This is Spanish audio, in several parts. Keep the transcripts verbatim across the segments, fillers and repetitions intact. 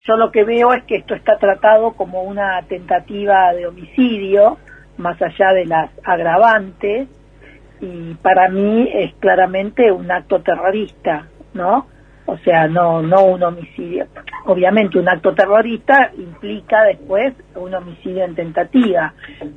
Yo lo que veo es que esto está tratado como una tentativa de homicidio, más allá de las agravantes, y para mí es claramente un acto terrorista, ¿no? O sea, no no un homicidio. Obviamente un acto terrorista implica después un homicidio en tentativa,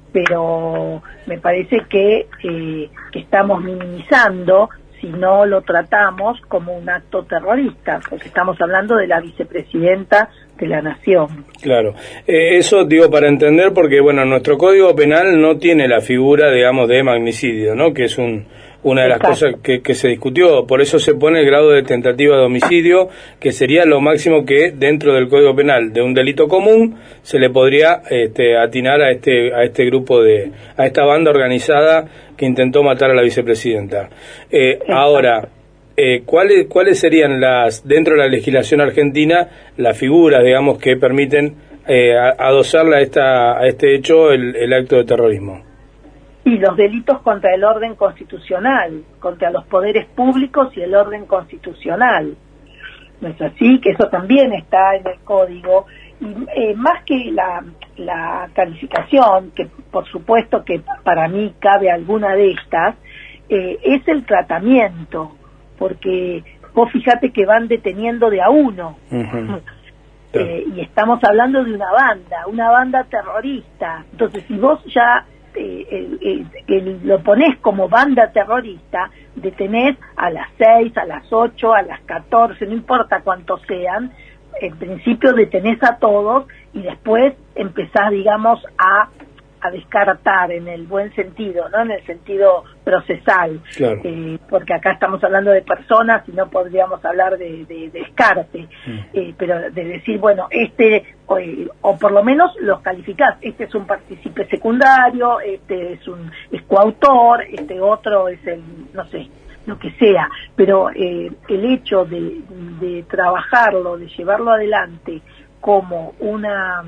pero me parece que, eh, que estamos minimizando si no lo tratamos como un acto terrorista, porque estamos hablando de la vicepresidenta de la Nación. Claro, eh, eso digo para entender, porque bueno, nuestro Código Penal no tiene la figura, digamos, de magnicidio, ¿no? Que es un una de las Exacto. cosas que, que se discutió, por eso se pone el grado de tentativa de homicidio, que sería lo máximo que dentro del Código Penal de un delito común se le podría este, atinar a este a este grupo de a esta banda organizada que intentó matar a la vicepresidenta. Eh, ahora, eh, ¿cuáles cuáles serían las dentro de la legislación argentina las figuras, digamos, que permiten eh, adosarle a esta a este hecho el, el acto de terrorismo? Y los delitos contra el orden constitucional, contra los poderes públicos y el orden constitucional. ¿No es así? Que eso también está en el código. Y eh, más que la, la calificación, que por supuesto que para mí cabe alguna de estas, eh, es el tratamiento, porque vos fíjate que van deteniendo de a uno. Uh-huh. eh, y estamos hablando de una banda, una banda terrorista. Entonces, si vos ya Eh, el, el, el, lo ponés como banda terrorista, detenés a las seis, a las ocho, a las catorce, no importa cuántos sean, en principio detenés a todos y después empezás, digamos, a, a descartar en el buen sentido, ¿no? En el sentido procesal, claro. eh, porque acá estamos hablando de personas y no podríamos hablar de, de, de descarte, mm. eh, pero de decir, bueno, este, o, o por lo menos los calificás, este es un partícipe secundario, este es un es coautor, este otro es el, no sé, lo que sea, pero eh, el hecho de, de trabajarlo, de llevarlo adelante como una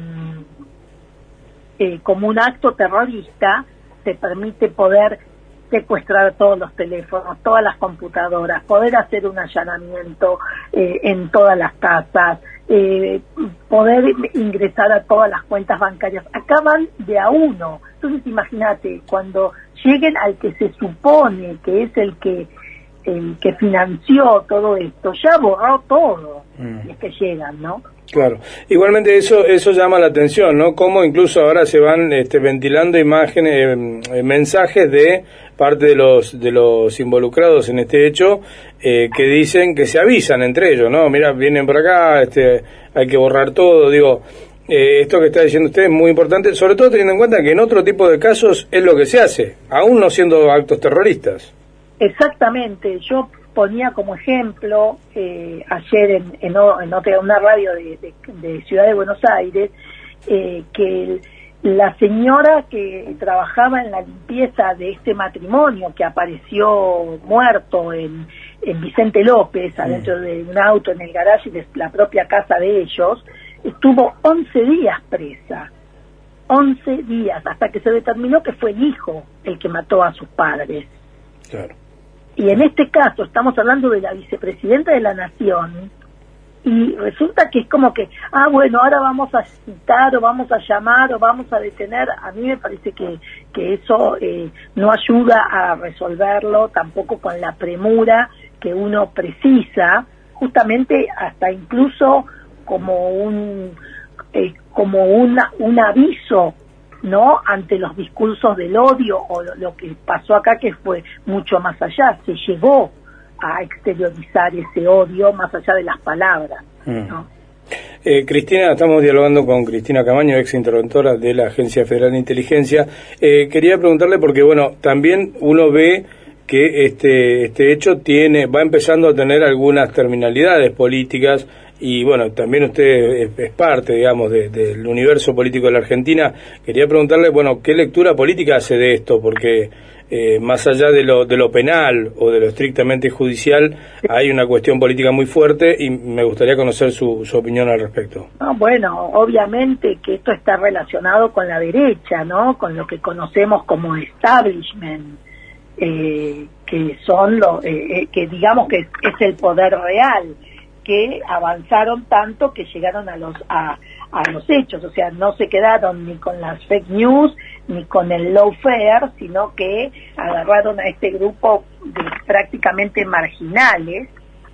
eh, como un acto terrorista, te permite poder secuestrar todos los teléfonos, todas las computadoras, poder hacer un allanamiento eh, en todas las casas, eh, poder ingresar a todas las cuentas bancarias. Acá van de a uno. Entonces imagínate, cuando lleguen al que se supone que es el que el que financió todo esto, ya borró todo, mm. y es que llegan, ¿no? Claro. Igualmente eso eso llama la atención, ¿no? Cómo incluso ahora se van este, ventilando imágenes, eh, mensajes de parte de los de los involucrados en este hecho, eh, que dicen que se avisan entre ellos, ¿no? Mira, vienen por acá, este, hay que borrar todo, digo, eh, esto que está diciendo usted es muy importante, sobre todo teniendo en cuenta que en otro tipo de casos es lo que se hace, aún no siendo actos terroristas. Exactamente, yo ponía como ejemplo eh, ayer en, en, en otra, una radio de, de, de Ciudad de Buenos Aires, eh, que el, la señora que trabajaba en la limpieza de este matrimonio que apareció muerto en, en Vicente López, adentro de un auto en el garaje de la propia casa de ellos, estuvo once días presa, once días, hasta que se determinó que fue el hijo el que mató a sus padres. Claro. Y en este caso estamos hablando de la vicepresidenta de la Nación, y resulta que es como que, ah, bueno, ahora vamos a citar o vamos a llamar o vamos a detener. A mí me parece que, que eso eh, no ayuda a resolverlo tampoco con la premura que uno precisa, justamente hasta incluso como un eh, como una, un aviso, ¿no?, ante los discursos del odio, o lo, lo que pasó acá, que fue mucho más allá, se llegó a exteriorizar ese odio más allá de las palabras, ¿no? Mm. Eh, Cristina, estamos dialogando con Cristina Camaño, ex interventora de la Agencia Federal de Inteligencia. Eh, quería preguntarle porque, bueno, también uno ve que este este hecho tiene va empezando a tener algunas terminalidades políticas. Y bueno, también usted es, es parte, digamos, de, del universo político de la Argentina. Quería preguntarle, bueno, ¿qué lectura política hace de esto? Porque eh, más allá de lo, de lo penal o de lo estrictamente judicial, hay una cuestión política muy fuerte y me gustaría conocer su, su opinión al respecto. No, bueno, obviamente que esto está relacionado con la derecha, ¿no? Con lo que conocemos como establishment, eh, que son lo, eh, eh, que digamos que es, es el poder real. que avanzaron tanto que llegaron a los a, a los hechos, o sea, no se quedaron ni con las fake news ni con el lawfare, sino que agarraron a este grupo de prácticamente marginales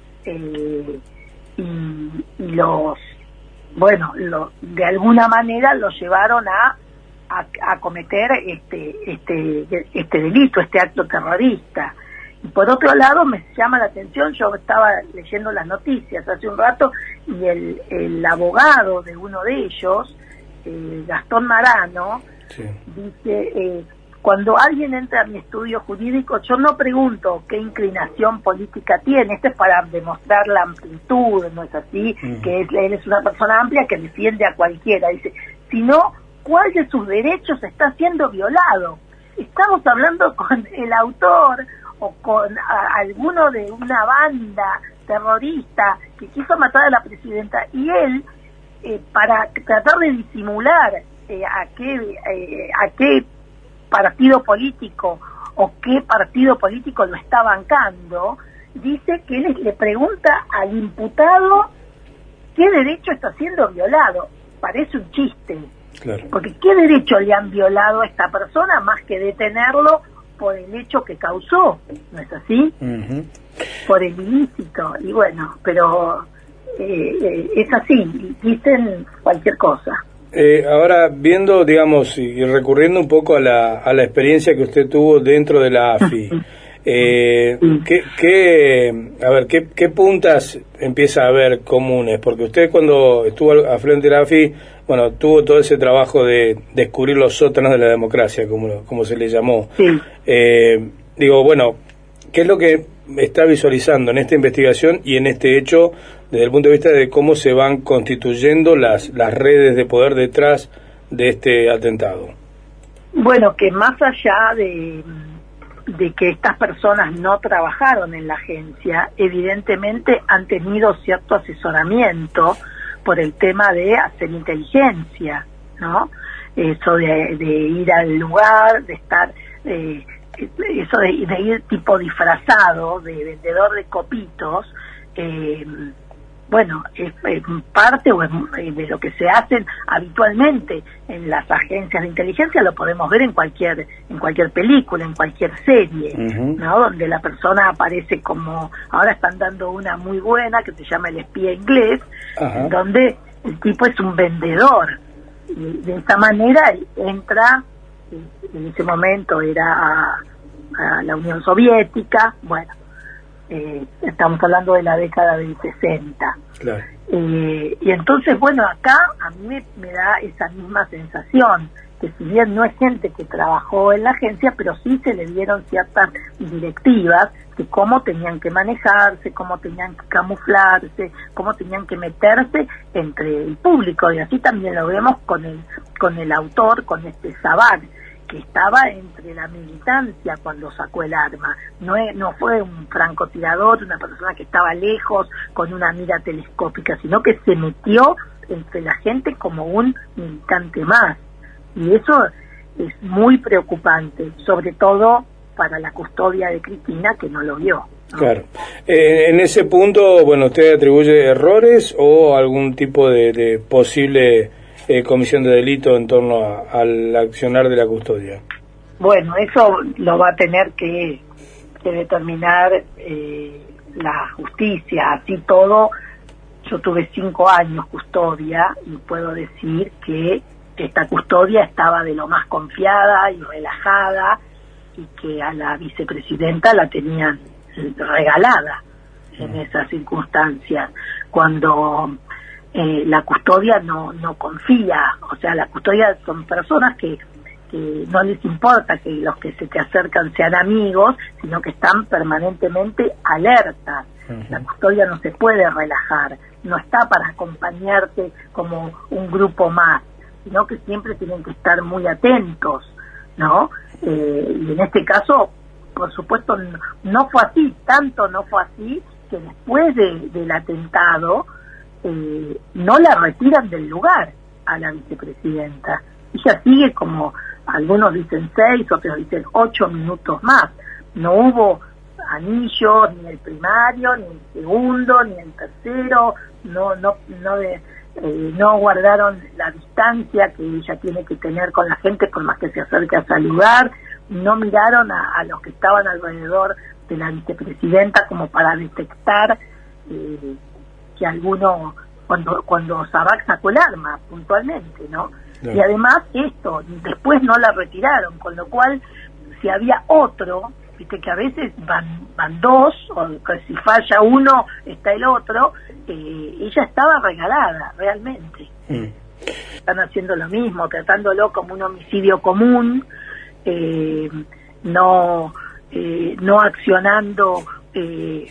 eh, y, y los, bueno, lo, de alguna manera los llevaron a, a, a cometer este, este, este delito, este acto terrorista. Y por otro lado me llama la atención, yo estaba leyendo las noticias hace un rato y el, el abogado de uno de ellos, eh, Gastón Marano, sí. dice, eh, cuando alguien entra a mi estudio jurídico, yo no pregunto qué inclinación política tiene, esto es para demostrar la amplitud, no es así, uh-huh. que es, él es una persona amplia que defiende a cualquiera, dice, sino cuál de sus derechos está siendo violado. Estamos hablando con el autor o con a, alguno de una banda terrorista que quiso matar a la presidenta y él, eh, para tratar de disimular eh, a qué eh, a qué partido político o qué partido político lo está bancando, dice que él le pregunta al imputado qué derecho está siendo violado. Parece un chiste, claro. Porque qué derecho le han violado a esta persona más que detenerlo por el hecho que causó, ¿no es así? Uh-huh. Por el ilícito, y bueno, pero eh, eh, es así, dicen cualquier cosa. Eh, ahora, viendo, digamos, y recurriendo un poco a la, a la experiencia que usted tuvo dentro de la A F I, eh, ¿qué, qué, a ver, ¿qué, qué puntas empieza a haber comunes? Porque usted cuando estuvo al, al frente de la A F I, bueno, tuvo todo ese trabajo de descubrir los sótanos de la democracia, como, como se le llamó. Sí. Eh, digo, bueno, ¿qué es lo que está visualizando en esta investigación y en este hecho desde el punto de vista de cómo se van constituyendo las, las redes de poder detrás de este atentado? Bueno, que más allá de, de que estas personas no trabajaron en la agencia, evidentemente han tenido cierto asesoramiento por el tema de hacer inteligencia, ¿no? Eso de, de ir al lugar, de estar, eh, eso de, de ir tipo disfrazado, de vendedor de copitos, eh, bueno, es, es parte o es de lo que se hace habitualmente en las agencias de inteligencia, lo podemos ver en cualquier en cualquier película, en cualquier serie, uh-huh. ¿no? Donde la persona aparece como, ahora están dando una muy buena que se llama El espía inglés, uh-huh. donde el tipo es un vendedor y de esta manera entra, en ese momento era a, a la Unión Soviética, bueno, Eh, estamos hablando de la década del sesenta. Claro. Eh, y entonces, bueno, acá a mí me, me da esa misma sensación, que si bien no es gente que trabajó en la agencia, pero sí se le dieron ciertas directivas de cómo tenían que manejarse, cómo tenían que camuflarse, cómo tenían que meterse entre el público, y así también lo vemos con el, con el autor, con este Sabag, que estaba entre la militancia cuando sacó el arma. No, es, no fue un francotirador, una persona que estaba lejos con una mira telescópica, sino que se metió entre la gente como un militante más. Y eso es muy preocupante, sobre todo para la custodia de Cristina, que no lo vio, ¿no? Claro. Eh, en ese punto, bueno, ¿usted atribuye errores o algún tipo de, de posible Eh, comisión de delito en torno a, al accionar de la custodia? Bueno, eso lo va a tener que, que determinar eh, la justicia. Así todo, yo tuve cinco años custodia y puedo decir que esta custodia estaba de lo más confiada y relajada y que a la vicepresidenta la tenían regalada en esas circunstancias. Cuando Eh, la custodia no no confía, o sea, la custodia son personas que, que no les importa que los que se te acercan sean amigos, sino que están permanentemente alertas. Uh-huh. La custodia no se puede relajar, no está para acompañarte como un grupo más, sino que siempre tienen que estar muy atentos, ¿no? Eh, y en este caso, por supuesto, no, no fue así, tanto no fue así que después de, del atentado, Eh, no la retiran del lugar a la vicepresidenta. Ella sigue como, algunos dicen seis, otros dicen ocho minutos más. No hubo anillos, ni el primario, ni el segundo, ni el tercero, no, no, no de, eh, no guardaron la distancia que ella tiene que tener con la gente por más que se acerque a saludar, no miraron a, a los que estaban alrededor de la vicepresidenta como para detectar eh, que alguno, cuando cuando Sabac sacó el arma puntualmente, ¿no? No. Y además esto, después no la retiraron, con lo cual si había otro, viste que a veces van van dos, o que si falla uno está el otro, eh, ella estaba regalada realmente. Mm. Están haciendo lo mismo, tratándolo como un homicidio común, eh, no eh, no accionando eh,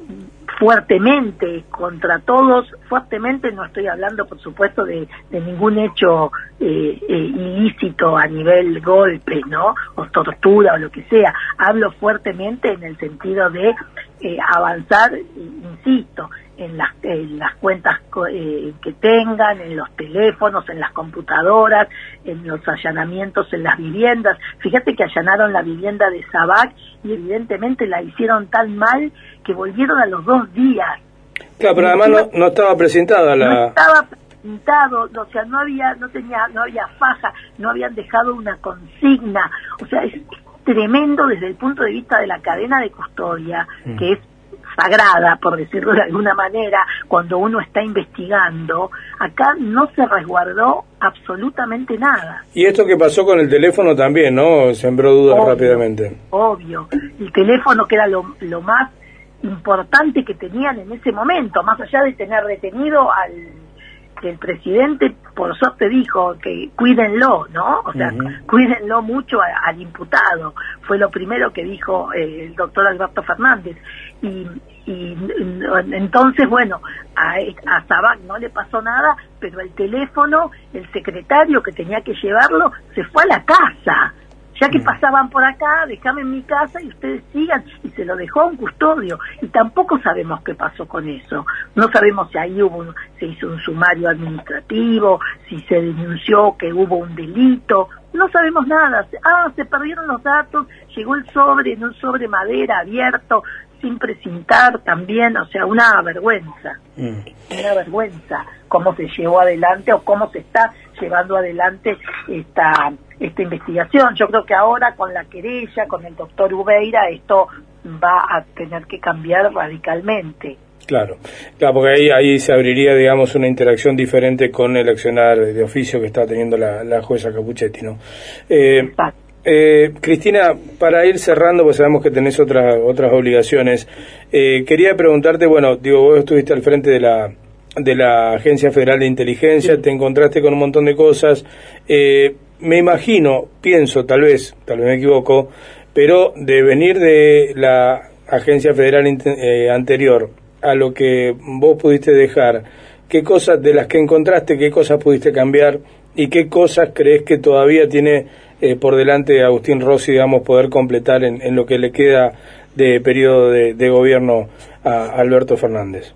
fuertemente contra todos. Fuertemente no estoy hablando, por supuesto, de, de ningún hecho eh, eh, ilícito a nivel golpe, ¿no? O tortura o lo que sea. Hablo fuertemente en el sentido de eh, avanzar, insisto, en las, en las cuentas eh, que tengan, en los teléfonos, en las computadoras, en los allanamientos en las viviendas. Fíjate que allanaron la vivienda de Sabac y evidentemente la hicieron tan mal que volvieron a los dos días. Claro, pero además no, no estaba presentada la... No estaba presentado, o sea, no había, no tenía, no había faja, no habían dejado una consigna. O sea, es tremendo desde el punto de vista de la cadena de custodia, mm. que es sagrada, por decirlo de alguna manera, cuando uno está investigando. Acá no se resguardó absolutamente nada. Y esto que pasó con el teléfono también, ¿no? Sembró dudas obvio, rápidamente. Obvio. El teléfono, que era lo, lo más importante que tenían en ese momento, más allá de tener detenido al que el presidente, por suerte, dijo que cuídenlo, ¿no? O sea, uh-huh. cuídenlo mucho a, al imputado. Fue lo primero que dijo eh, el doctor Alberto Fernández. Y, y entonces, bueno, a, a Sabac no le pasó nada, pero el teléfono, el secretario que tenía que llevarlo, se fue a la casa. Ya que pasaban por acá, déjame en mi casa y ustedes sigan, y se lo dejó a un custodio, y tampoco sabemos qué pasó con eso. No sabemos si ahí hubo un, se hizo un sumario administrativo, si se denunció que hubo un delito, no sabemos nada. Ah, se perdieron los datos, llegó el sobre, en un sobre madera abierto, sin precintar también, o sea, una vergüenza, mm. una vergüenza cómo se llevó adelante o cómo se está llevando adelante esta esta investigación. Yo creo que ahora con la querella, con el doctor Ubeira, esto va a tener que cambiar radicalmente. Claro, claro, porque ahí ahí se abriría, digamos, una interacción diferente con el accionar de oficio que está teniendo la, la jueza Capuchetti, ¿no? Eh, Exacto. Eh, Cristina, para ir cerrando, pues sabemos que tenés otras otras obligaciones, eh, quería preguntarte, bueno, digo, vos estuviste al frente de la de la Agencia Federal de Inteligencia, sí. Te encontraste con un montón de cosas, eh, me imagino, pienso, tal vez, tal vez me equivoco, pero de venir de la Agencia Federal eh, anterior a lo que vos pudiste dejar, ¿qué cosas de las que encontraste, qué cosas pudiste cambiar y qué cosas crees que todavía tiene eh, por delante Agustín Rossi, digamos, poder completar en, en lo que le queda de periodo de, de gobierno a Alberto Fernández?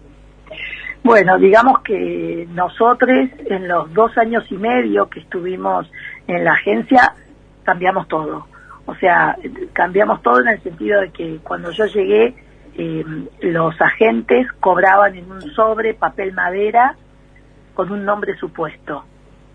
Bueno, digamos que nosotros en los dos años y medio que estuvimos en la agencia cambiamos todo. O sea, cambiamos todo en el sentido de que cuando yo llegué, eh, los agentes cobraban en un sobre papel madera con un nombre supuesto.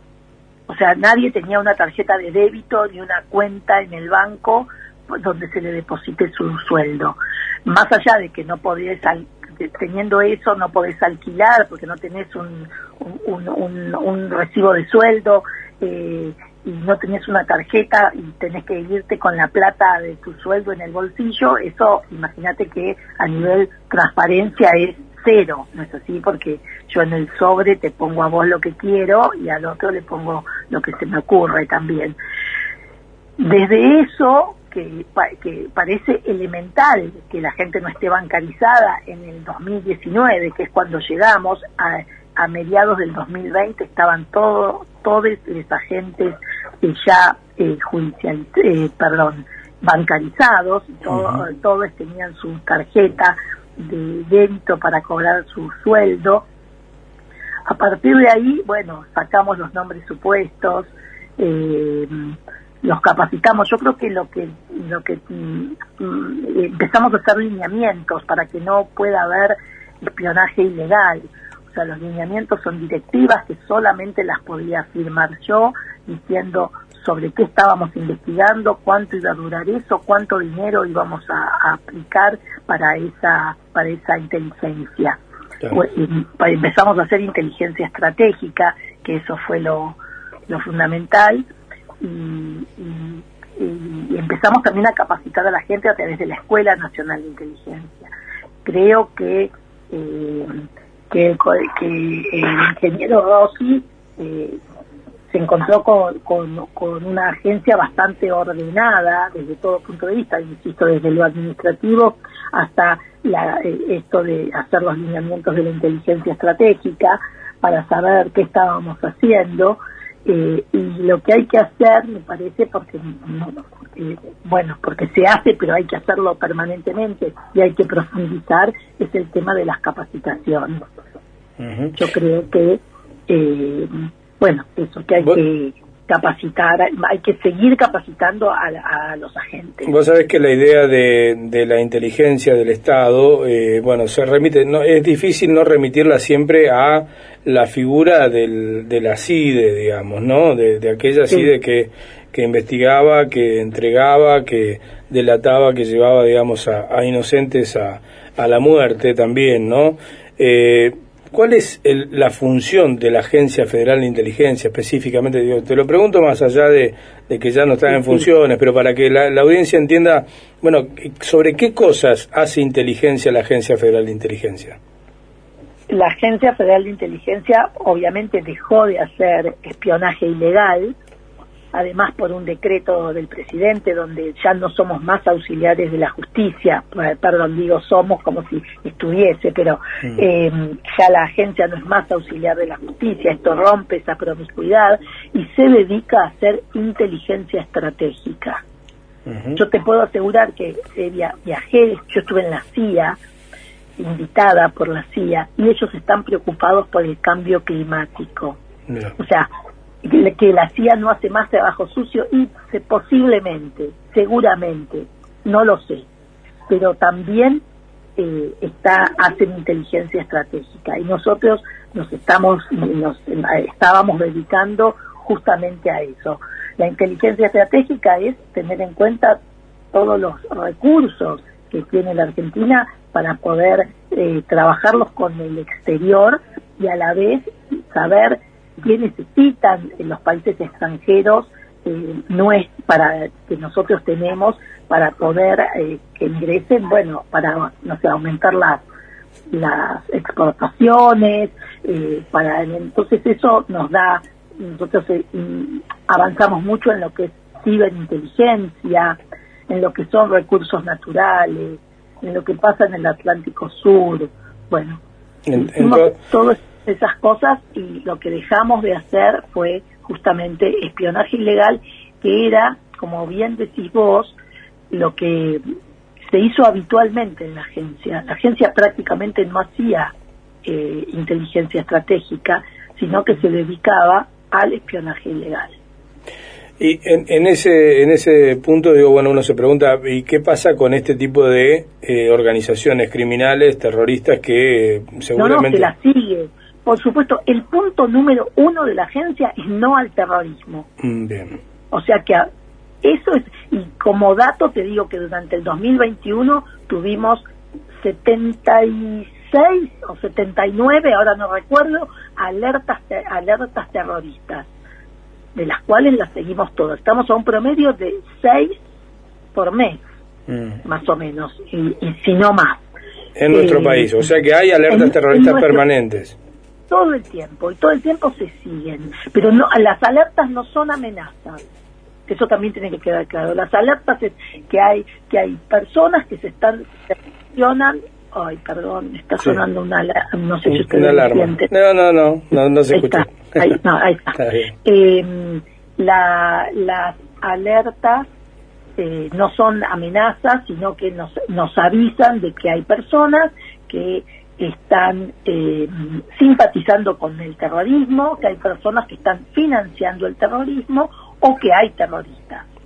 O sea, nadie tenía una tarjeta de débito ni una cuenta en el banco donde se le deposite su sueldo. Más allá de que no podías, teniendo eso, no podés alquilar porque no tenés un, un, un, un recibo de sueldo, eh, y no tenés una tarjeta y tenés que irte con la plata de tu sueldo en el bolsillo. Eso, imagínate que a nivel transparencia es cero, ¿no es así? Porque yo en el sobre te pongo a vos lo que quiero y al otro le pongo lo que se me ocurre también. Desde eso, que, que parece elemental que la gente no esté bancarizada en el dos mil diecinueve, que es cuando llegamos, a, a mediados del dos mil veinte estaban todo, todos los agentes eh, ya eh, judicial, eh, perdón, bancarizados, todo, uh-huh. todos tenían su tarjeta de débito para cobrar su sueldo. A partir de ahí, bueno, sacamos los nombres supuestos, eh, los capacitamos. Yo creo que lo que lo que mm, empezamos a hacer lineamientos para que no pueda haber espionaje ilegal. O sea, los lineamientos son directivas que solamente las podía firmar yo, diciendo sobre qué estábamos investigando, cuánto iba a durar eso, cuánto dinero íbamos a, a aplicar para esa para esa inteligencia. Claro. Empezamos a hacer inteligencia estratégica, que eso fue lo, lo fundamental, y, y, y empezamos también a capacitar a la gente a través de la Escuela Nacional de Inteligencia. Creo que eh, que, que el ingeniero Rossi eh, se encontró con, con, con una agencia bastante ordenada desde todo punto de vista, insisto, desde lo administrativo hasta la, eh, esto de hacer los lineamientos de la inteligencia estratégica para saber qué estábamos haciendo, eh, y lo que hay que hacer, me parece, porque, no, porque bueno, porque se hace, pero hay que hacerlo permanentemente y hay que profundizar, es el tema de las capacitaciones. Uh-huh. Yo creo que eh, bueno, eso, que hay ¿Vos? que capacitar, hay que seguir capacitando a, a los agentes. Vos sabés que la idea de, de la inteligencia del Estado, eh, bueno, se remite, no, es difícil no remitirla siempre a la figura del, de la CIDE, digamos, ¿no? De, de aquella sí. CIDE que, que investigaba, que entregaba, que delataba, que llevaba, digamos, a, a inocentes a, a la muerte también, ¿no? Eh, ¿Cuál es el, la función de la Agencia Federal de Inteligencia específicamente? Digo, te lo pregunto más allá de, de que ya no están en funciones, pero para que la, la audiencia entienda, bueno, sobre qué cosas hace inteligencia la Agencia Federal de Inteligencia. La Agencia Federal de Inteligencia obviamente dejó de hacer espionaje ilegal, además por un decreto del presidente donde ya no somos más auxiliares de la justicia, perdón, digo somos como si estuviese, pero mm. eh, ya la agencia no es más auxiliar de la justicia, esto rompe esa promiscuidad y se dedica a hacer inteligencia estratégica. Uh-huh. Yo te puedo asegurar que eh, via- viajé, yo estuve en la C I A, invitada por la C I A, y ellos están preocupados por el cambio climático. Yeah. O sea, que la C I A no hace más trabajo sucio y se, posiblemente, seguramente, no lo sé, pero también eh, está hacen inteligencia estratégica y nosotros nos estamos nos estábamos dedicando justamente a eso. La inteligencia estratégica es tener en cuenta todos los recursos que tiene la Argentina para poder eh, trabajarlos con el exterior y a la vez saber qué necesitan en los países extranjeros eh, no es para que nosotros tenemos para poder eh, que ingresen, bueno, para no sé, aumentar las las exportaciones, eh, para entonces eso nos da, nosotros eh, avanzamos mucho en lo que es ciberinteligencia, en lo que son recursos naturales, en lo que pasa en el Atlántico Sur, bueno, en, hicimos en to- todas esas cosas y lo que dejamos de hacer fue justamente espionaje ilegal, que era, como bien decís vos, lo que se hizo habitualmente en la agencia. La agencia prácticamente no hacía eh, inteligencia estratégica, sino que se dedicaba al espionaje ilegal. Y en, en ese en ese punto, digo, bueno, uno se pregunta, ¿y qué pasa con este tipo de eh, organizaciones criminales, terroristas que eh, seguramente... No, no, se la sigue. Por supuesto, el punto número uno de la agencia es no al terrorismo. Mm, bien. O sea que eso es, y como dato te digo que durante el dos mil veintiuno tuvimos setenta y seis o setenta y nueve, ahora no recuerdo, alertas alertas terroristas, de las cuales las seguimos todas. Estamos a un promedio de seis por mes, mm. más o menos, y, y si no más. En nuestro eh, país, o sea que hay alertas en, terroristas en nuestro, permanentes. Todo el tiempo, y todo el tiempo se siguen, pero no, las alertas no son amenazas. Eso también tiene que quedar claro. Las alertas es que hay que hay personas que se están reaccionan. Ay, perdón, está sonando sí. una alarma. No sé si ustedes una alarma. Sienten. No, no, no, no, no se ahí escucha. Está, ahí, no, ahí está. está eh, la, las alertas eh, no son amenazas, sino que nos, nos avisan de que hay personas que están eh, simpatizando con el terrorismo, que hay personas que están financiando el terrorismo o que hay terroristas.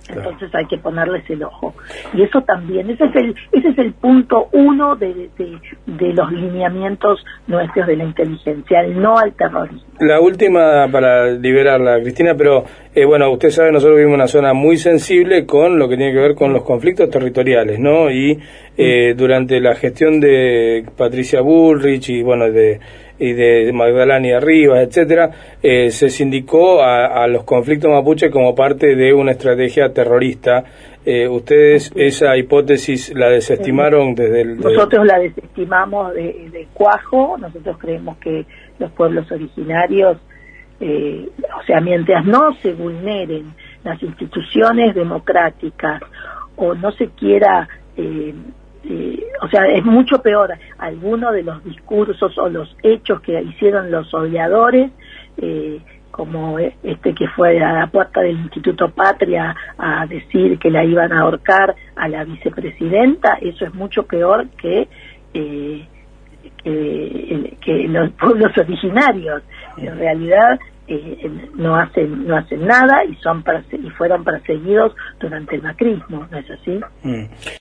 Entonces hay que ponerles el ojo. Y eso también, ese es el, ese es el punto uno de, de, de los lineamientos nuestros de la inteligencia, el no al terrorismo. La última para liberarla, Cristina, pero eh, bueno, usted sabe, nosotros vivimos en una zona muy sensible con lo que tiene que ver con los conflictos territoriales, ¿no? Y eh, durante la gestión de Patricia Bullrich y bueno, de y de Magdalena Rivas, etcétera, eh, se sindicó a, a los conflictos mapuche como parte de una estrategia terrorista. Eh, ¿Ustedes esa hipótesis la desestimaron desde el...? De... Nosotros la desestimamos de, de cuajo. Nosotros creemos que los pueblos originarios, eh, o sea, mientras no se vulneren las instituciones democráticas o no se quiera... Eh, Eh, o sea, es mucho peor alguno de los discursos o los hechos que hicieron los odiadores, eh, como este que fue a la puerta del Instituto Patria a decir que la iban a ahorcar a la vicepresidenta. Eso es mucho peor que eh, que, que los pueblos originarios. En realidad eh, no hacen no hacen nada y son y fueron perseguidos durante el macrismo, ¿no es así? Mm.